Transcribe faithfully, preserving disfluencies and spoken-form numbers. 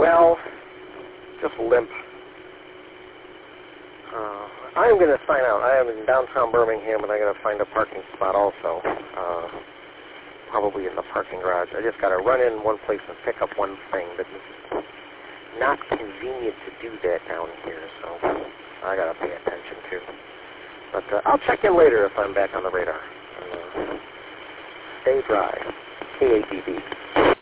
well, just limp. Uh, I'm going to sign out. I am in downtown Birmingham, and I got to find a parking spot also. Uh, probably in the parking garage. I just got to run in one place and pick up one thing. But it's not convenient to do that down here, so I got to pay attention too. But uh, I'll check in later if I'm back on the radar. Uh, stay dry. K A D D.